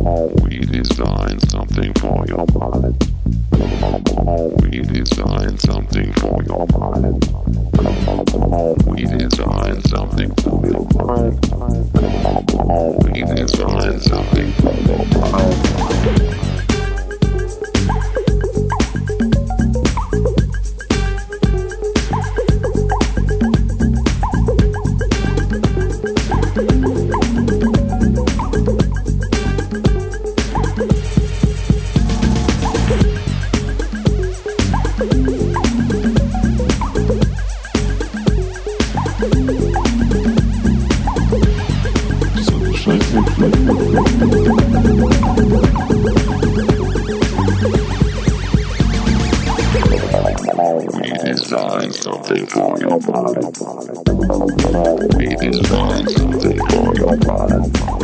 We design something for your body. We design something for your body. We design something for your body. We design something for your body. We design something for your body. We design something for your body.